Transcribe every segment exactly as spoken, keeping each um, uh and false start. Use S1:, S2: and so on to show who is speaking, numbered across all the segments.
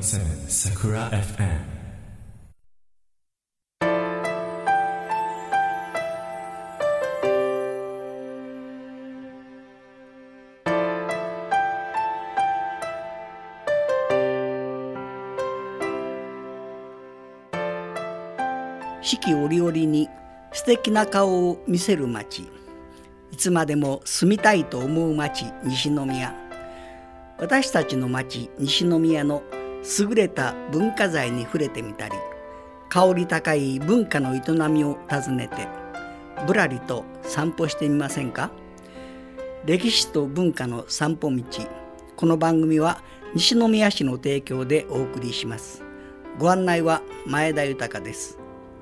S1: ーセブン Sakura エフエム。
S2: 四季折々に素敵な顔を見せる町、いつまでも住みたいと思う町、西宮。私たちの町、西宮の優れた文化財に触れてみたり、香り高い文化の営みを訪ねてぶらりと散歩してみませんか。歴史と文化の散歩道。この番組は西宮市の提供でお送りします。ご案内は前田豊です。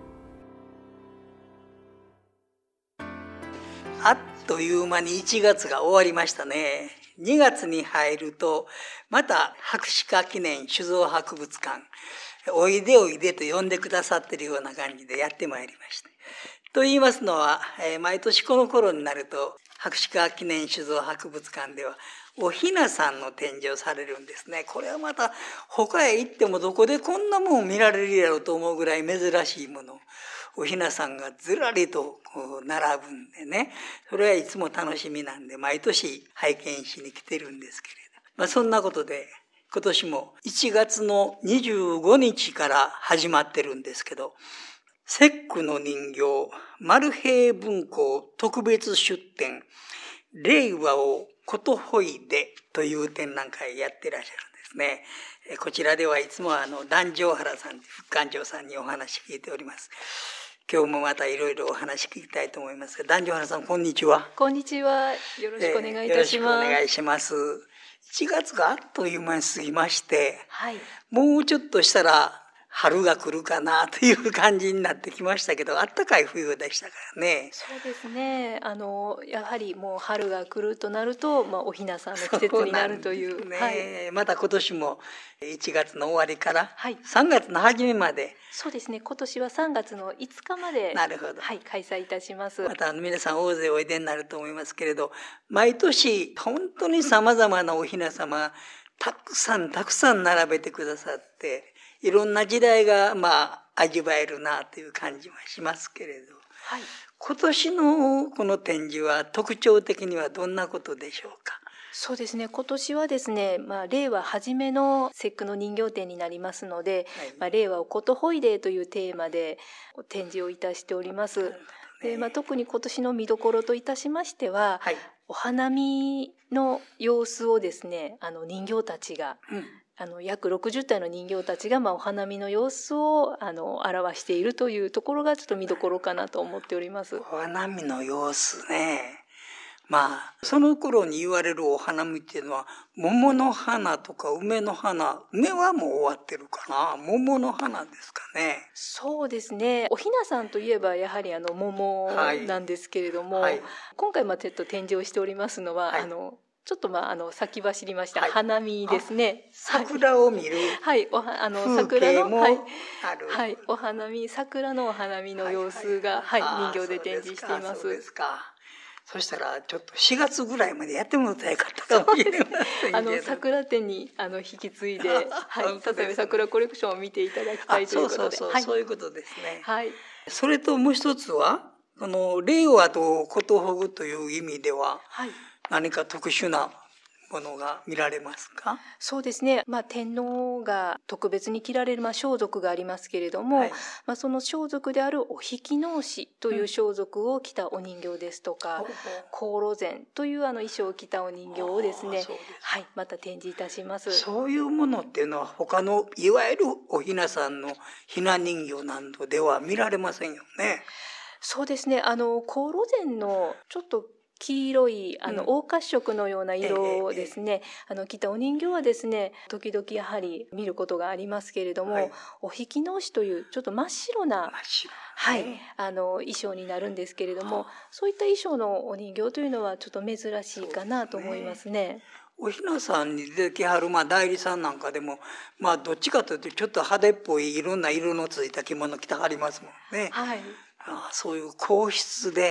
S2: あっという間にいちがつが終わりましたね。にがつに入るとまた博士課記念酒造博物館、おいでおいでと呼んでくださっているような感じでやってまいりました。と言いますのは、えー、毎年この頃になると博士課記念酒造博物館ではおひなさんの展示をされるんですね。これはまた他へ行ってもどこでこんなもん見られるやろうと思うぐらい珍しいもの、おひなさんがずらりとこう並ぶんでね、それはいつも楽しみなんで毎年拝見しに来てるんですけれど、まあ、そんなことで今年もいちがつのにじゅうごにちから始まってるんですけど、節句の人形マルヘイ文庫特別出展令和をことほいでという展覧会やってらっしゃるんですね。こちらではいつもあの壇上原さん、副館長さんにお話聞いております。今日もまたいろいろお話聞きたいと思いますが、壇上原さんこんにちは。
S3: こんにちは。よろしくお願いいたします。
S2: よろしくお願いします。いちがつがあっという間に過ぎまして、
S3: はい、
S2: もうちょっとしたら春が来るかなという感じになってきましたけど、あったかい冬でしたからね。
S3: そうですね。あのやはりもう春が来るとなると、まあ、おひなさんの季節になるという。
S2: ね、
S3: はい、
S2: また今年もいちがつの終わりから
S3: はい、
S2: さんがつの初めまで。
S3: そうですね。今年はさんがつのいつかまで、
S2: なるほど、
S3: はい、開催いたします。
S2: また皆さん大勢おいでになると思いますけれど、毎年本当にさまざまなおひなさまたくさんたくさん並べてくださって、いろんな時代がまあ味わえるなという感じはしますけれど、
S3: はい、
S2: 今年のこの展示は特徴的にはどんなことでしょうか。
S3: そうですね。今年はですね、まあ、令和初めの節句の人形展になりますので、はい、まあ、令和をことほいでというテーマで展示をいたしております。で、まあ、特に今年の見どころといたしましては、はい、お花見の様子をですね、あの人形たちが、うんあの約ろくじゅったいの人形たちが、まあ、お花見の様子をあの表しているというところがちょっと見どころかなと思っております。
S2: お花見の様子ね。まあその頃に言われるお花見っていうのは桃の花とか梅の花、梅はもう終わってるかな、桃の花ですかね。
S3: そうですね。おひなさんといえばやはりあの桃なんですけれども、はいはい、今回まあちょっと展示をしておりますのは、はい、あのちょっとまああの先走りました、はい、花見ですね。
S2: 桜を見る。
S3: はい、おはあの桜のはい、はい、お花見、桜のお花見の様子が、はい、はいはい、人形で展示しています。
S2: そうですか。そしたらちょっとしがつぐらいまでやってもらったらよかったかもしれません。
S3: あの桜展にあの引き継いで、はい、里見桜コレクションを見ていただきたいということで、
S2: そうそうそう、
S3: はい、
S2: そういうことですね。
S3: はい。
S2: それともう一つは、この令和とことほぐという意味では、はい、何か特殊なものが見られますか。
S3: そうですね、まあ、天皇が特別に着られる、まあ、装束がありますけれども、はい、まあ、その装束であるお引き直しという装束を着たお人形ですとか、香炉膳というあの衣装を着たお人形をですね、はい、また展示いたします。
S2: そういうものっていうのは他のいわゆるおひなさんのひな人形などでは見られませんよね。
S3: そうですね、あの香炉膳のちょっと黄色いあの黄褐色のような色をですね、うん、あの着たお人形はですね時々やはり見ることがありますけれども、はい、お引き直しというちょっと真っ白な
S2: 真っ白、
S3: はい、あの衣装になるんですけれども、そういった衣装のお人形というのはちょっと珍しいかなと思いますね。
S2: おひなさんに出てきはる、まあ、代理さんなんかでも、まあ、どっちかというとちょっと派手っぽいいろんな色のついた着物着てはりますもんね。
S3: はい、
S2: ああ、そういう皇室で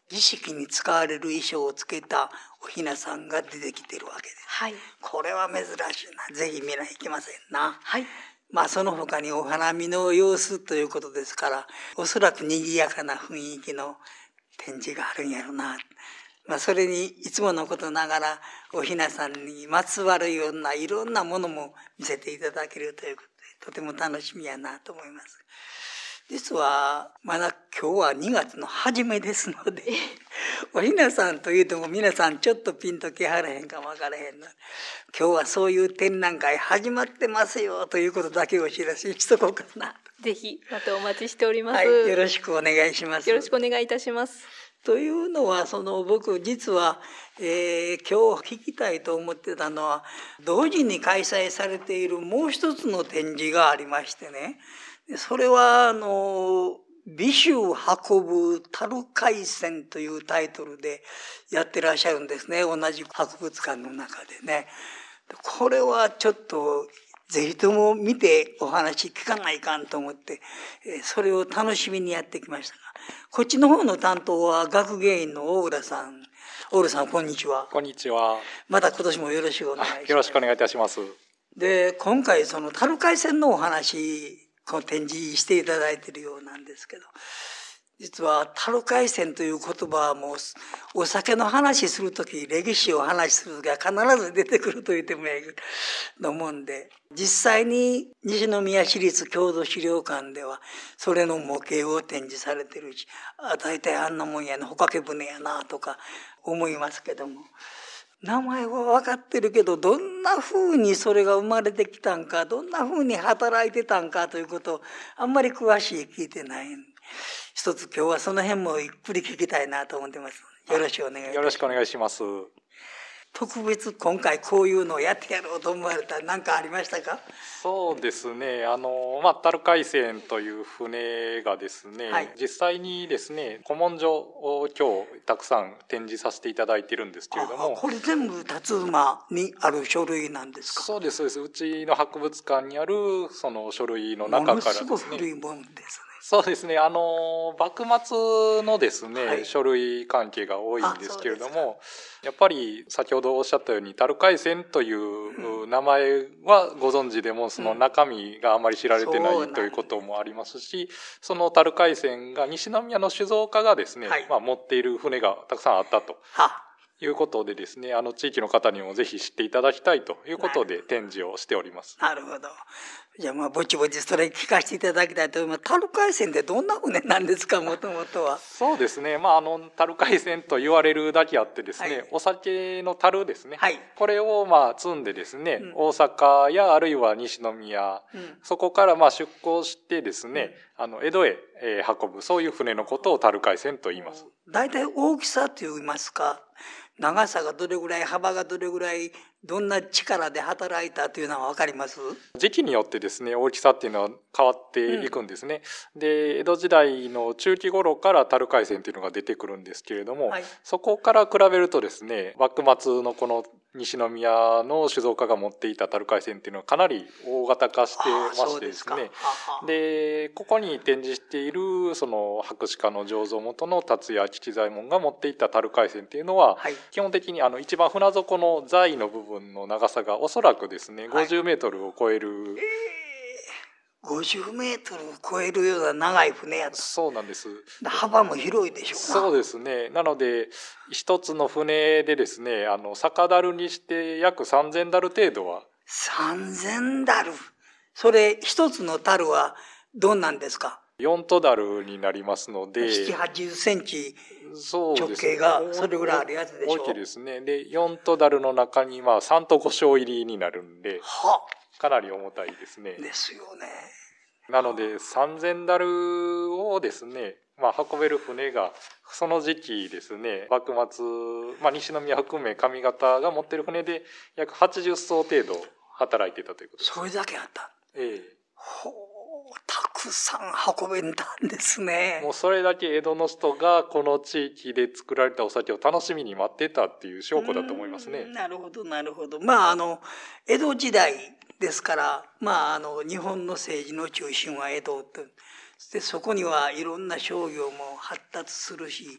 S2: 儀式に使われる衣装をつけたお雛さんが出てきてるわけです。
S3: はい。
S2: これは珍しいな。ぜひ見ないといけませんな。
S3: はい。
S2: まあその他にお花見の様子ということですから、おそらく賑やかな雰囲気の展示があるんやろな。まあそれにいつものことながらお雛さんにまつわるようないろんなものも見せていただけるということで、とても楽しみやなと思います。実はまだ今日はにがつの初めですので、お雛さんというとも皆さんちょっとピンときはらへんかもわからへんので、今日はそういう展覧会始まってますよということだけお知らせしとこうかな。
S3: ぜひまたお待ちしております。
S2: はい、よろしくお願いします。
S3: よろしくお願いいたします。
S2: というのは、その僕実は、えー、今日聞きたいと思ってたのは、同時に開催されているもう一つの展示がありましてね、それはあの美酒運ぶ樽海鮮というタイトルでやってらっしゃるんですね、同じ博物館の中でね。これはちょっとぜひとも見てお話聞かないかんと思って、それを楽しみにやってきましたが、こっちの方の担当は学芸員の大浦さん。大浦さん、こんにちは。
S4: こんにちは。
S2: また今年もよろしくお願いします。
S4: よろしくお願いいたします。
S2: で、今回その樽海鮮のお話、この展示していただいているようなんですけど、実は樽海鮮という言葉はもうお酒の話するとき、歴史を話するときは必ず出てくると言ってもいいと思うんで、実際に西宮市立郷土資料館ではそれの模型を展示されてるし、あ、大体あんなもんやな、帆掛け船やなとか思いますけども、名前は分かってるけど、どんな風にそれが生まれてきたんか、どんな風に働いてたんかということをあんまり詳しい聞いてない。一つ今日はその辺もゆっくり聞きたいなと思ってます。よろしくお願いします。
S4: よろしくお願いします。
S2: 特別今回こういうのをやってやろうと思われた何かありましたか？
S4: そうですね、あの、まあ、樽海鮮という船がですね、はい、実際にですね、古文書を今日たくさん展示させていただいているんですけれども。
S2: これ全部辰馬にある書類なんですか？
S4: そうです、そうです。うちの博物館にあるその書類の中からですね。
S2: ものすごい古いもんですね。
S4: そうですね、あの幕末のですね、はい、書類関係が多いんですけれども、やっぱり先ほどおっしゃったように樽海鮮という名前はご存知でも、その中身があまり知られてない、うん、ということもありますし、その樽海鮮が西宮の酒造家がですね、はい、まあ、持っている船がたくさんあったということでですね、あの地域の方にもぜひ知っていただきたいということで展示をしております。
S2: なるほど。じゃあまあぼちぼちそれ聞かせていただきたいと思います。樽海鮮ってどんな船なんですか、もともとは？
S4: そうですね、まああの樽海鮮と言われるだけあってですね、はい、お酒の樽ですね、はい、これをまあ積んでですね、うん、大阪やあるいは西宮、うん、そこからまあ出港してですね、うん、あの江戸へ運ぶ、そういう船のことを樽海鮮と言います。
S2: 大体大きさといいますか、長さがどれぐらい、幅がどれぐらい、どんな力で働いたというのは分かります？
S4: 時期によってですね、大きさっていうのは変わっていくんですね、うん、で江戸時代の中期頃から樽海鮮っていうのが出てくるんですけれども、はい、そこから比べるとですね、幕末のこの西宮の酒造家が持っていた樽海鮮っていうのはかなり大型化してましてですね、でここに展示しているその博士課の醸造元の達也吉左衛門が持っていた樽海鮮っていうのは、はい、基本的にあの一番船底の材の部分の長さがおそらくですね、ごじゅうメートルを超える、はい、えー、
S2: ごじゅうメートルを超えるような長い船やと。
S4: そうなんです。
S2: 幅も広いでしょうな。
S4: そうですね。なので一つの船でですね、あの酒樽にして約さんぜんダル程度は。
S2: さんぜんダル。それ一つの樽はどんなんですか？
S4: よんトダルになりますので、
S2: ななじゅうはちセンチ直径がそれぐらいあるやつでしょ。
S4: 大きいですね。でよんトダルの中にまあさんとご升入りになるんで、はかなり重たいですね。
S2: ですよね。
S4: なのでさんぜんダルをですね、まあ、運べる船がその時期ですね、幕末、まあ、西宮含め上方が持ってる船で約はちじゅっそう程度働いていたということです。
S2: それだけあった。
S4: ええ。
S2: ほう、たくさん運べたんですね。
S4: もうそれだけ江戸の人がこの地域で作られたお酒を楽しみに待ってたっていう証拠だと思いますね。
S2: なるほどなるほど。まああの江戸時代ですから、まああの日本の政治の中心は江戸と。でそこにはいろんな商業も発達するし、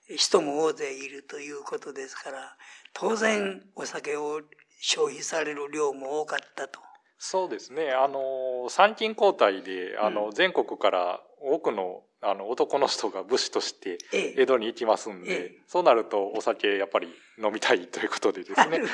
S2: 人も大勢いるということですから、当然お酒を消費される量も多かったと。
S4: そうですね。あの参勤交代であの、うん、全国から多くのあの男の人が武士として江戸に行きますんで、ええ、そうなるとお酒やっぱり飲みたいということでですね。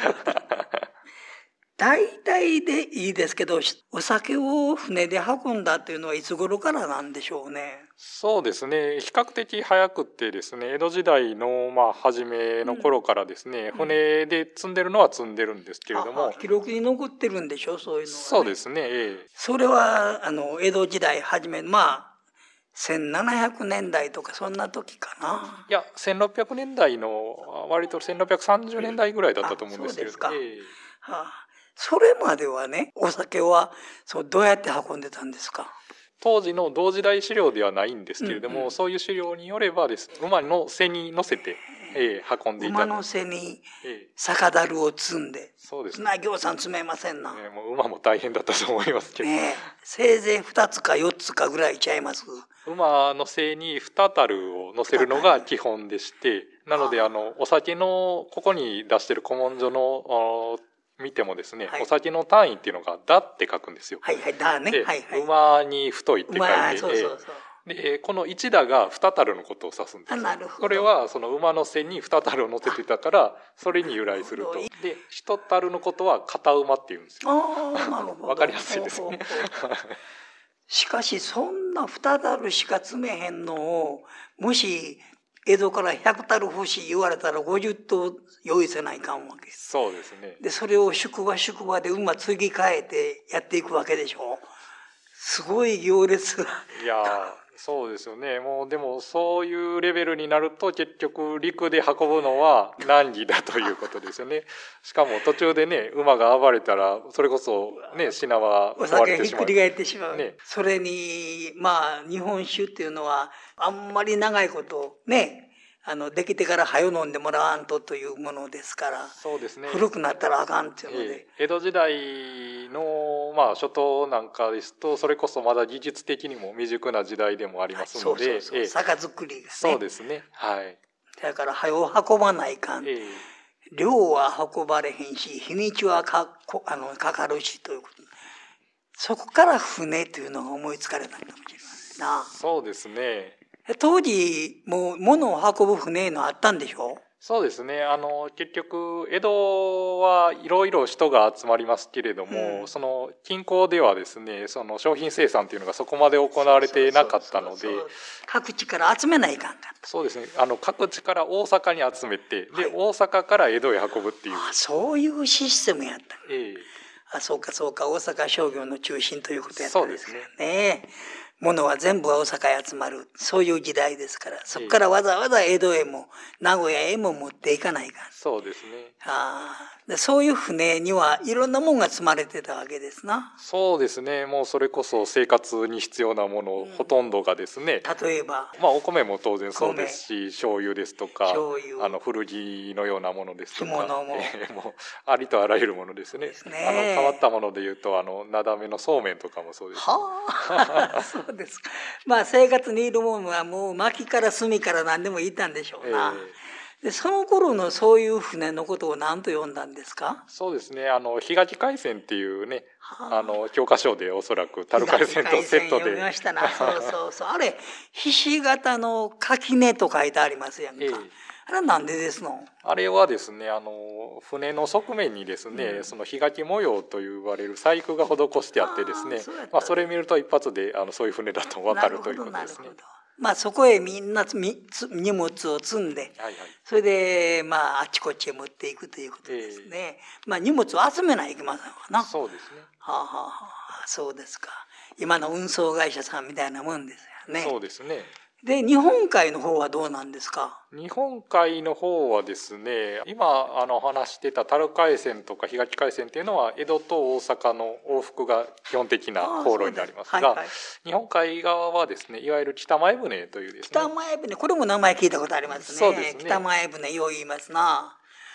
S2: 大体でいいですけど、お酒を船で運んだというのはいつ頃からなんでしょうね。
S4: そうですね。比較的早くってですね、江戸時代のまあ初めの頃からですね、うん、船で積んでるのは積んでるんですけれども、
S2: 記録に残ってるんでしょ、そういうのは、ね。
S4: そうですね。ええ、
S2: それはあの江戸時代初め、まあせんななひゃくねんだいとかそんな時かな。
S4: いや、せんろっぴゃくねんだいの割とせんろっぴゃくさんじゅうねんだいぐらいだったと思うんですけど。
S2: そうですか。
S4: ええ、
S2: はあ、それまではね、お酒はそうどうやって運んでたんですか？
S4: 当時の同時代資料ではないんですけれども、うんうん、そういう資料によればです、馬の背に乗せて、えー、運んでいた。
S2: 馬の背に酒樽を積んで、えー、
S4: そうですね。
S2: なぎょうさん積めませんな。
S4: ね、もう馬も大変だったと思いますけど。
S2: ね、せいぜいふたつかよっつかぐらいちゃいます。
S4: 馬の背にに樽を乗せるのが基本でして、なのであのお酒のここに出してる古文書の見てもですね、はい、お酒の単位っていうのが「だ」って書くんですよ。
S2: はいはい、だね。
S4: で、
S2: はいはい、
S4: 馬に太いって書いて、
S2: 馬、そうそうそう。
S4: でこの一打が二樽のことを指すんです。
S2: なるほど。
S4: これはその馬の背に二樽を乗せてたからそれに由来すると。で一樽のことは片馬っていうんですよ。
S2: ああ、なるほど。
S4: わかりやすいですね。
S2: しかしそんな二樽しか積めへんのを、もし江戸からひゃく樽欲しい言われたらごじゅっとう用意せないかんわけ。
S4: そうですね。
S2: でそれを宿場宿場で馬継ぎ替えてやっていくわけでしょ。すごい行列が。
S4: いやそうですよね。もうでもそういうレベルになると結局陸で運ぶのは難儀だということですよね。しかも途中でね、馬が暴れたらそれこそね、品は
S2: お酒ひっくり返ってしまう。ね、それにまあ日本酒っていうのはあんまり長いことね、あのできてから早飲んでもらわんとというものですから。
S4: そうですね。
S2: 古くなったらあかんっていうので。
S4: えー、江戸時代のまあ初頭なんかですとそれこそまだ技術的にも未熟な時代でもありますので、はい、
S2: そうそうそう、えー、酒造りがね。
S4: そうですね。はい。
S2: だから早う運ばないかん。えー、量は運ばれへんし日にちはかあのかかるしということ。そこから船というのが思いつかれたかもしれないな。
S4: そうですね。
S2: 当時もう物を運ぶ船のあったんでしょ？
S4: そうですね。あの結局江戸はいろいろ人が集まりますけれども、うん、その近郊ではですね、その商品生産というのがそこまで行われてなかったので、
S2: 各地から集めないかんかった。
S4: そうですね。あの各地から大阪に集めて、で、はい、大阪から江戸へ運ぶっていう。
S2: あ、そういうシステムやった。
S4: ええ。
S2: あ、そうかそうか、大阪商業の中心ということやったんですね。
S4: そうですね。
S2: ねえ。物は全部大阪へ集まる、そういう時代ですから、そこからわざわざ江戸へも名古屋へも持っていかないかん。
S4: そうですね。
S2: ああ、でそういう船にはいろんなもんが積まれてたわけですな。
S4: そうですね。もうそれこそ生活に必要なもの、うん、ほとんどがですね。
S2: 例えば、
S4: まあお米も当然そうですし、醤油ですとか、あの古着のようなものですとか、
S2: 着物も、
S4: えー、もうありとあらゆるものですね。ですね。あの変わったものでいうと、あのなだめのそうめんとかもそうです、ね。
S2: はあ、そうですか。まあ生活にいるものはもう薪から炭から何でもいたんでしょうな。えーでその頃のそういう船のことを何と呼んだんですか？
S4: そうですね。あの檜垣海戦っていうね、はあ、あの教科書でおそらく樽海戦とセットで。
S2: 読みましたな。そうそうそう。あれひし形の垣根と書いてありますやんか。えー、あれはなんでですの？
S4: あれはですね、あの船の側面にですね、うん、その檜垣模様と言われる細工が施してあってですね、あまあそれ見ると一発であのそういう船だと分かるということですね。
S2: まあそこへみんな荷物を積んで、はいはい、それでまああちこちへ持っていくということですね。えー、まあ荷物を集めないといけませんわな。
S4: そうですね。
S2: はあはあはあ、そうですか。今の運送会社さんみたいなもんですよね。
S4: そうですね。
S2: で日本海の方はどうなんですか？
S4: 日本海の方はですね、今あの話してた樽海線とか檜垣海線っていうのは江戸と大阪の往復が基本的な航路になりますが、はいはい、日本海側はですね、いわゆる北前船というですね。
S2: 北前船、これも名前聞いたことありますね。そうですね。北前船よう言いますな。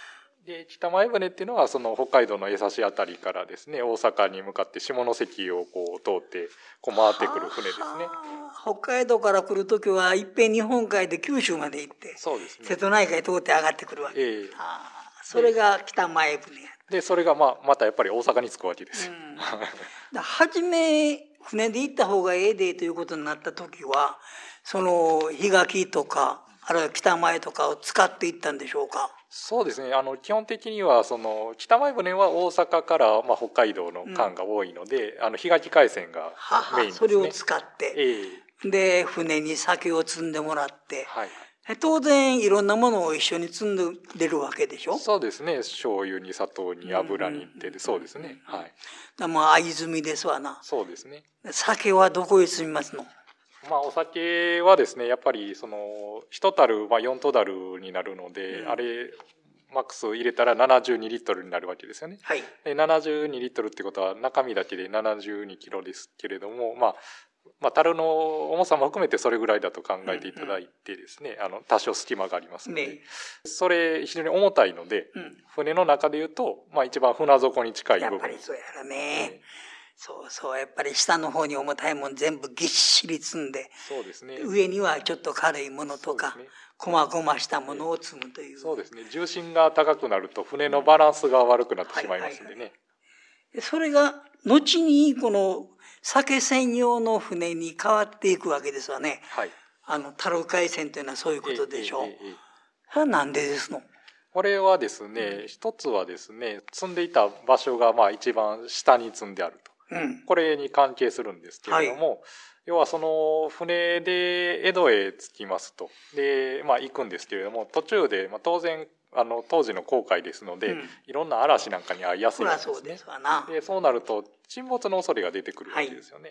S4: で北前船っていうのはその北海道の江差あたりからですね、大阪に向かって下関をこう通ってこう回ってくる船ですね。
S2: 北海道から来るときはいっぺん日本海で九州まで行って、そうですね、瀬戸内海通って上がってくるわけ。えー、あそれが北前船や。
S4: でそれがまあまたやっぱり大阪に着くわけですよ。
S2: うん、初め船で行った方がええでということになった時は、その檜垣とかあるいは北前とかを使っていったんでしょうか。
S4: そうですね、あの基本的にはその北前船は大阪から、まあ、北海道の間が多いので、うん、あの檜垣海線がメインですね。
S2: それを使って、えー、で船に酒を積んでもらって、はい、当然いろんなものを一緒に積んでるわけでしょ。
S4: そうですね、醤油に砂糖に油にって、うんうん、そうですね、はい。
S2: だまあ藍積みですわな。
S4: そうですね。
S2: 酒はどこへ積みますの？
S4: まあ、お酒はですね、やっぱりその一樽はよんトダルになるので、うん、あれマックス入れたらななじゅうにリットルになるわけですよね。はい、でななじゅうにリットルってことは中身だけでななじゅうにキロですけれども、まあまあ、樽の重さも含めてそれぐらいだと考えていただいてですね、うんうん、あの多少隙間がありますので、ね、それ非常に重たいので、うん、船の中でいうと、まあ、一番船底に近い部分。
S2: やっぱりそうやらね、うん、そうそうやっぱり下の方に重たいもん全部ぎっしり積んで、そうですね、上にはちょっと軽いものとか、ね、こまごましたものを積むという、
S4: そうですね、重心が高くなると船のバランスが悪くなってしまいますんでね、はいはい
S2: はい、それが後にこの酒専用の船に変わっていくわけですわね、はい、あの樽海船というのはそういうことでしょう。ええええええ、それはなんでですの？
S4: これはですね、うん、一つはですね、積んでいた場所がまあ一番下に積んであると、うん、これに関係するんですけれども、はい、要はその船で江戸へ着きますと、で、まあ、行くんですけれども、途中で、まあ、当然あの当時の航海ですので、うん、いろんな嵐なんかに遭いやすいんですね。そうですわな。でそうなると沈没の恐れが出てくるわけですよね。はい、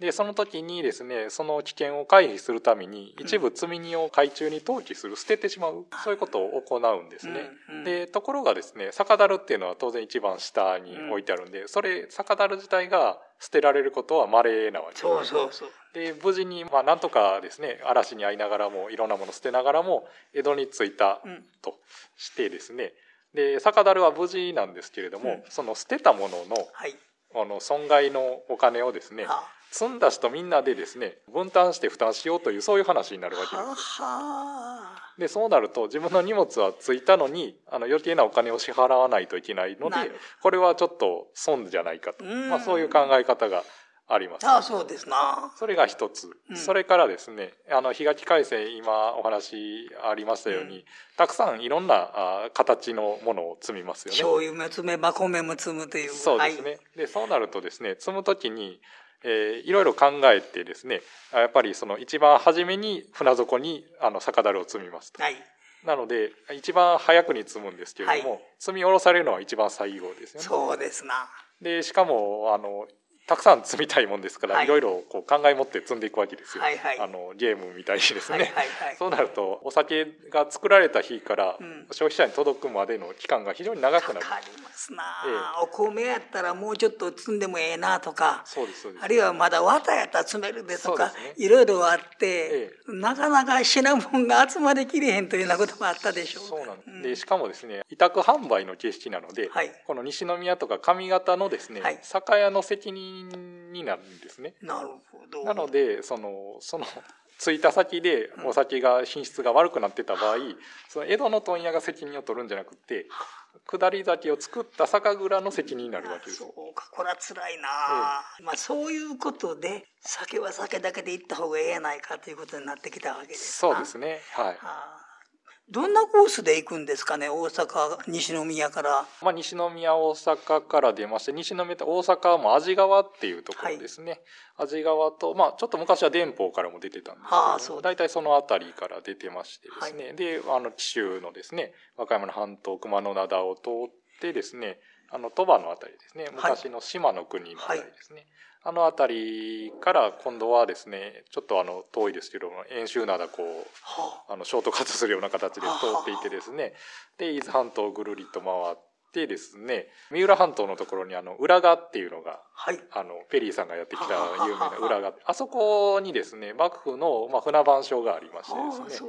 S4: でその時にですね、その危険を回避するために一部積み荷を海中に投棄する、捨ててしまう、そういうことを行うんですね。うんうん、でところがですね、酒樽っていうのは当然一番下に置いてあるんで、うん、それ酒樽自体が捨てられることは稀なわけです。そうそうそう。で無事にまあなんとかですね、嵐に遭いながらもいろんなものを捨てながらも江戸に着いたとしてですね、で酒樽は無事なんですけれども、うん、その捨てたものの、はい、あの損害のお金をですね、はあ、積んだ人みんなでですね分担して負担しようという、そういう話になるわけです。はあ、でそうなると自分の荷物はついたのにあの余計なお金を支払わないといけないので、これはちょっと損じゃないかと、まあ、そういう考え方があります。
S2: ああ、そうですな。
S4: それが一つ、うん、それからですね、あの檜垣海船、今お話ありましたように、うん、たくさんいろんなあ形のものを積みますよね。
S2: 醤油も積めば米も積むという。
S4: そうですね。はい、でそうなるとですね、積むときに、えー、いろいろ考えてですね、やっぱりその一番初めに船底にあの酒樽を積みますと。はい、なので一番早くに積むんですけれども、はい、積み下ろされるのは一番最後ですよね。
S2: そうですな。
S4: でしかもあのたくさん積みたいもんですから、はい、いろいろこう考え持って積んでいくわけですよ。はいはい、あのゲームみたいにですね、はいはいはい、そうなるとお酒が作られた日から消費者に届くまでの期間が非常に長くなる。
S2: かかりますな、ええ、お米やったらもうちょっと積んでもええなとか、そうですそうです、あるいはまだ綿やったら積めるでとか、ね、いろいろあって、ええ、なかなか品物が集まりきれへんというようなこともあったでしょう。
S4: そうなんです、うん、でしかもですね、委託販売の形式なので、はい、この西宮とか上方のですね、はい、酒屋の責任になるんですね。
S2: なるほど。
S4: なのでそのその着いた先でお酒が品質が悪くなってた場合、うん、その江戸の問屋が責任を取るんじゃなくて、下り酒を作った酒蔵の責任になるわけです。
S2: そうか、これは辛いな、ええ、まあそういうことで酒は酒だけで行った方がええやないかということになってきたわけです
S4: な。そうですね、はい。は
S2: あ、どんなコースで行くんですかね、大阪西宮から。
S4: まあ、西宮大阪から出まして、西宮と大阪も安治川っていうところですね、はい、安治川と、まあ、ちょっと昔は電報からも出てたんですけど、はあ、そう大体その辺りから出てましてですね、はい、であの紀州のですね和歌山の半島熊野灘を通ってですね、あの鳥羽の辺りですね、昔の島の国の辺りですね、はい、あの辺りから今度はですね、ちょっとあの遠いですけども遠州灘こう、はあ、あのショートカットするような形で通っていてですね、で伊豆半島をぐるりと回ってですね、三浦半島のところにあの浦賀っていうのが、はい、あのペリーさんがやってきた有名な浦賀、あそこにですね幕府の、まあ、船番所がありましてですね、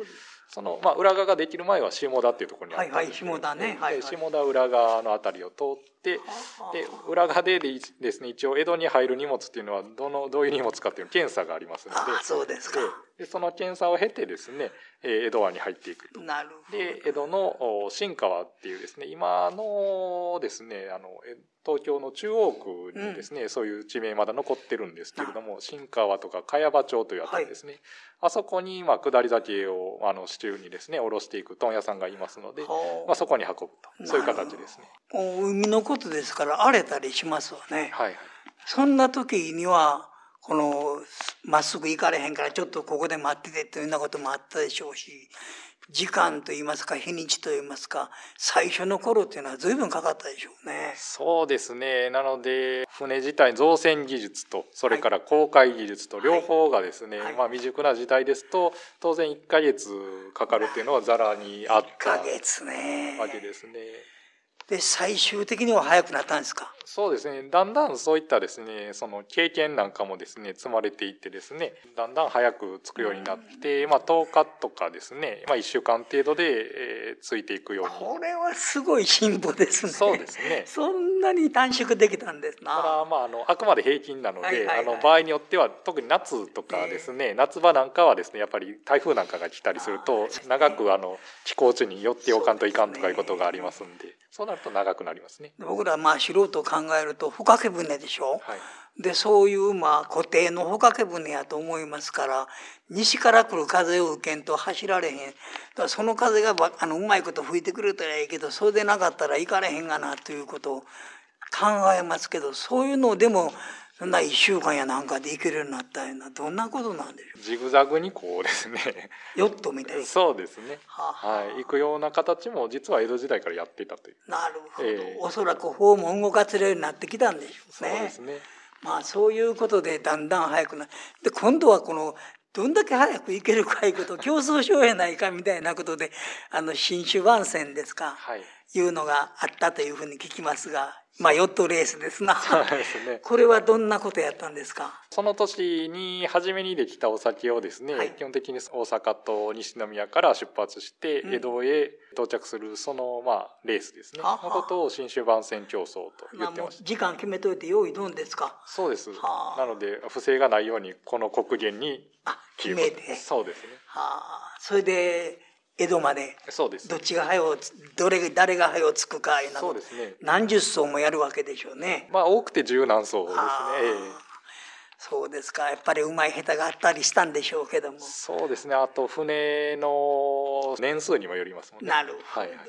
S4: その、まあ、裏側ができる前は下田っていうところにあったんです、
S2: はいはい、下田ね、はいはい、
S4: 下田裏側のあたりを通ってで裏側でですね一応江戸に入る荷物っていうのはどのどういう荷物かっていう検査がありますので、
S2: あ、そうですか。
S4: でその検査を経てですね江戸湾に入っていくと。
S2: なるほど。
S4: で江戸の新川っていうですね今のですねあの東京の中央区にですね、うん、そういう地名まだ残ってるんですけれども、新川とか茅場町というあたりですね、はい、あそこにまあ下り酒をあの市中にですね卸していく問屋さんがいますので、まあ、そこに運ぶと、そういう形ですね。
S2: 海のことですから荒れたりしますわね。
S4: はいはい、
S2: そんな時にはこのまっすぐ行かれへんからちょっとここで待っててというようなこともあったでしょうし、時間といいますか日にちといいますか最初の頃っていうのは随分かかったでしょうね。
S4: そうですね。なので船自体造船技術とそれから航海技術と両方がですね、はいはい、まあ未熟な時代ですと当然いっかげつかかるっていうのはざらにあったわけですね。
S2: で最終的には早くなったんですか？
S4: そうですね。だんだんそういったですねその経験なんかもですね積まれていってですねだんだん早くつくようになって、まあ、とおかとかですね、まあ、いっしゅうかん程度で、えー、ついていくように。
S2: これはすごい進歩ですね。
S4: そうですね。
S2: そんなに短縮できたんですな。
S4: ただまああのあくまで平均なので、はいはいはい、あの場合によっては特に夏とかですね、えー、夏場なんかはですねやっぱり台風なんかが来たりすると長くあの寄港地に寄っておかんといかんとかいうことがありますんで、そうなると長くなりますね。
S2: 僕らまあ素人を考えると帆掛け船でしょ、
S4: はい、
S2: でそういうまあ固定の帆掛け船やと思いますから西から来る風を受けんと走られへん。だからその風があのうまいこと吹いてくれたらいいけどそれでなかったら行かれへんがなということを考えますけど、そういうのでもそんないっしゅうかんやなんかで行けるようになったようなどんなことなんでしょう。
S4: ジグザグにこうですね
S2: ヨットみたいな。
S4: そうですね、
S2: はあ
S4: はい、行くような形も実は江戸時代からやっていたという。
S2: なるほど、
S4: えー、
S2: おそらく砲も動かせるようになってきたんでしょうね。
S4: そうですね。
S2: まあそういうことでだんだん早くなで今度はこのどんだけ早く行けるかいうこと競争しようやないかみたいなことであの新種番線ですか、
S4: はい、
S2: いうのがあったというふうに聞きますが、まあヨットレースですな。
S4: そうですね。
S2: これはどんなことやったんですか？
S4: その年に初めにできたお酒をですね、はい、基本的に大阪と西宮から出発して江戸へ到着するそのまあレースですね、うん、のことを新種番線競争と言ってました。
S2: 時間決めといて用意どんですか？
S4: そうです。なので不正がないようにこの刻限に
S2: 決めて。
S4: そうですね。
S2: はあ、それで江戸まで
S4: そうです。
S2: どっちが早うどれ誰が早うつくかいうの
S4: そうですね。
S2: 何十艘もやるわけでしょうね。
S4: まあ多くて十何艘ですね。
S2: そうですか。やっぱりうまい下手があったりしたんでしょうけども。
S4: そうですね。あと船の年数にもよりますもんね。
S2: なるほどね。はいはい、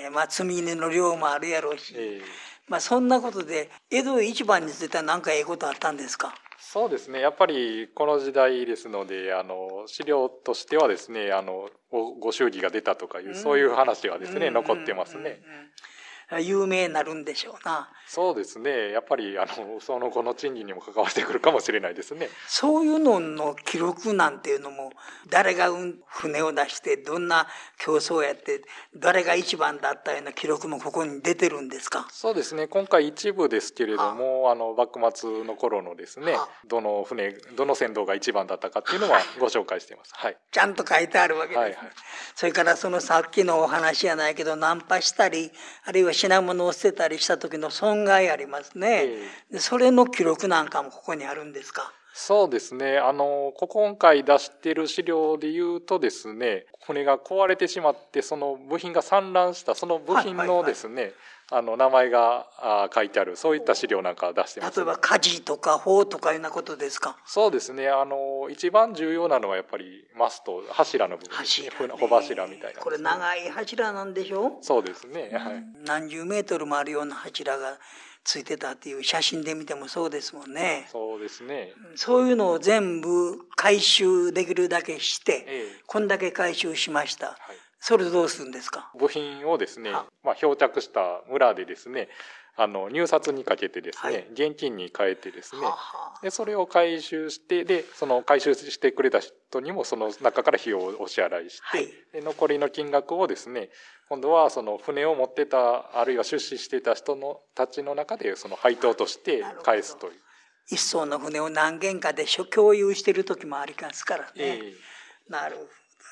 S2: まあ積み荷の量もあるやろうし、えー、まあそんなことで江戸一番については何かええことあったんですか？
S4: そうですね。やっぱりこの時代ですので、あの資料としてはですね、あのご祝儀が出たとかいう、うん、そういう話がですね、うん、残ってますね。うんうんうん
S2: 有名になるんでしょうな。
S4: そうですね。やっぱりあのその後の賃金にも関わってくるかもしれないですね。
S2: そういうのの記録なんていうのも誰が船を出してどんな競争やって誰が一番だったような記録もここに出てるんですか？
S4: そうですね。今回一部ですけれども、あの幕末の頃のですね、どの船どの船頭が一番だったかっていうのはご紹介しています。はい。
S2: ちゃんと書いてあるわけです、ね。はいはい。それからそのさっきのお話やないけどナンパしたりあるいは品物を捨てたりした時の損害ありますね、えー、でそれの記録なんかもここにあるんですか？
S4: そうですね。あの今回出している資料でいうとですね、船が壊れてしまってその部品が散乱したその部品のですね、はいはいはい、あの名前が書いてあるそういった資料なんか出してます、ね。
S2: 例えば舵とか砲とかいうようなことですか？
S4: そうですね。あの一番重要なのはやっぱりマスト柱の部分ですね。帆柱みたいな、ね、
S2: これ長い柱なんでしょ？
S4: そうですね、はい、
S2: 何十メートルもあるような柱がついてたっていう写真で見てもそうですもんね。
S4: そうですね。
S2: そういうのを全部回収できるだけして、ええ、こんだけ回収しました、はい、それどうするんですか？
S4: 部品をですね、まあ、漂着した村でですねあの入札にかけてですね、はい、現金に変えてですね、ははでそれを回収してでその回収してくれた人にもその中から費用をお支払いして、はい、で残りの金額をですね今度はその船を持ってたあるいは出資していた人のたちの中でその配当として返すという。
S2: 一艘の船を何軒かで共有している時もありますからね、えー、なるほど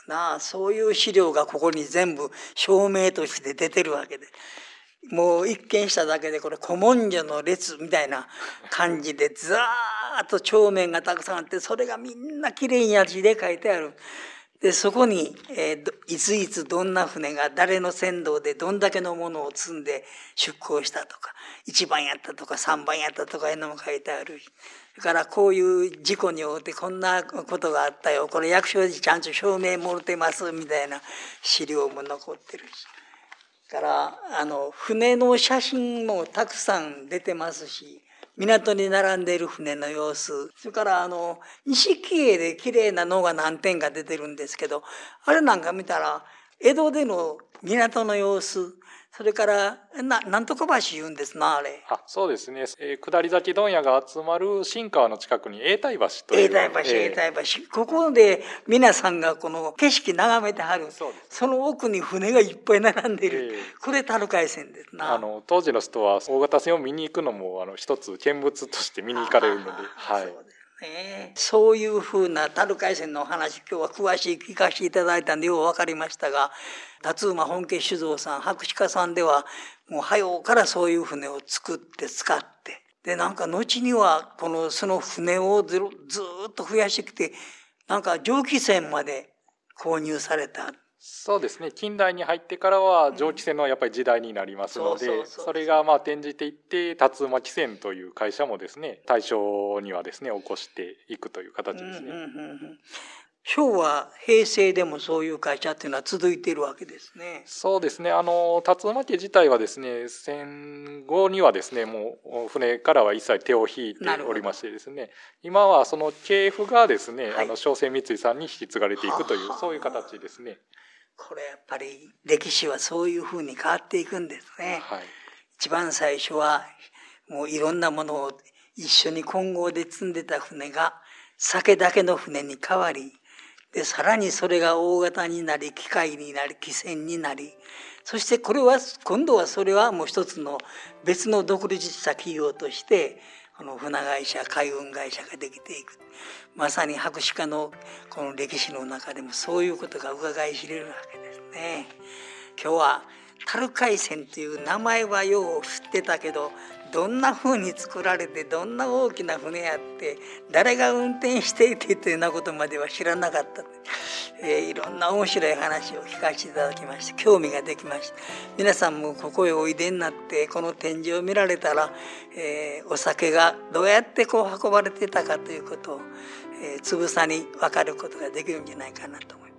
S2: なあ、そういう資料がここに全部証明として出てるわけで、もう一見しただけでこれ古文書の列みたいな感じでずーっと帳面がたくさんあって、それがみんなきれいに字で書いてある。でそこに、えー、いついつどんな船が誰の船頭でどんだけのものを積んで出港したとか、いちばんやったとかさんばんやったとかいうのも書いてある。だからこういう事故によってこんなことがあったよ、これ役所でちゃんと証明もろてますみたいな資料も残ってるし、だからあの船の写真もたくさん出てますし、港に並んでいる船の様子、それからあの錦絵で綺麗なのが何点か出てるんですけど、あれなんか見たら江戸での港の様子、それからななんとか橋言うんですな、あれ。
S4: あ、そうですね、えー、下り崎問屋が集まる新川の近くに永代橋という
S2: 永代橋、永代橋、ここで皆さんがこの景色眺めてはる。 そ, うです、ね、その奥に船がいっぱい並んでいる、えー、これ樽海線ですな。
S4: あの当時の人は大型船を見に行くのもあの一つ見物として見に行かれるので、はい、
S2: そうですね、そういうふうな樽海線のお話、今日は詳しい聞かせていただいたんでよう分かりましたが、辰馬本家酒造さん、博士課さんではもう早うからそういう船を作って使って、でなんか後にはこのその船をず, ずっと増やしてきて、なんか蒸気船まで購入された。
S4: そうですね、近代に入ってからは蒸気船のやっぱり時代になりますので、それがまあ転じていって辰馬汽船という会社もですね、大正にはですね起こしていくという形ですね。うんうんうん、
S2: 昭和平成でもそういう会社っていうのは続いているわけですね。
S4: そうですね、あの辰馬家自体はですね、戦後にはですねもう船からは一切手を引いておりましてですね、今はその系譜がですね、はい、あの商船三井さんに引き継がれていくという、そういう形ですね。
S2: これやっぱり歴史はそういうふうに変わっていくんですね。はい、一番最初はもういろんなものを一緒に混合で積んでた船が酒だけの船に変わり、でさらにそれが大型になり、機械になり、汽船になり、そしてこれは今度はそれはもう一つの別の独立した企業としてこの船会社、海運会社ができていく。まさに博士課のこの歴史の中でもそういうことが伺い知れるわけですね。今日は樽海船という名前はよう知ってたけど、どんな風に作られて、どんな大きな船やって、誰が運転していてというようなことまでは知らなかった。えー、いろんな面白い話を聞かせていただきまして、興味ができました。皆さんもここへおいでになってこの展示を見られたら、えー、お酒がどうやってこう運ばれてたかということを、えー、つぶさに分かることができるんじゃないかなと思います。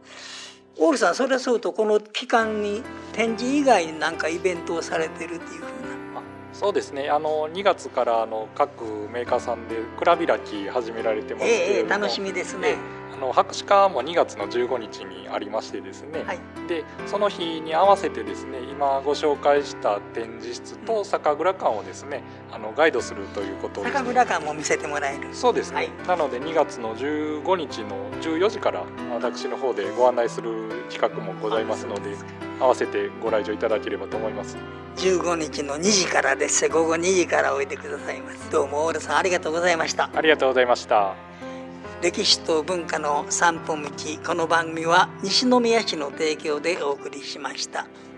S2: オールさん、それはそうとこの期間に展示以外に何かイベントをされてるっていうふうな。
S4: そうですね、あのにがつからあの各メーカーさんで蔵開き始められてますけれども、
S2: えー、楽しみですね。
S4: あの博士課もにがつのじゅうごにちにありましてですね、はい、でその日に合わせてですね、今ご紹介した展示室と酒蔵館をですね、あのガイドするということを、ね、
S2: 酒蔵館も見せてもらえる。
S4: そうですね、はい、なのでにがつのじゅうごにちのじゅうよじから私の方でご案内する企画もございますので、合わせてご来場いただければと思います。
S2: じゅうごにちのにじからです。午後にじからおいでくださいます。どうもオールさんありがとうございました。
S4: ありがとうございました。
S2: 歴史と文化の散歩道、この番組は西宮市の提供でお送りしました。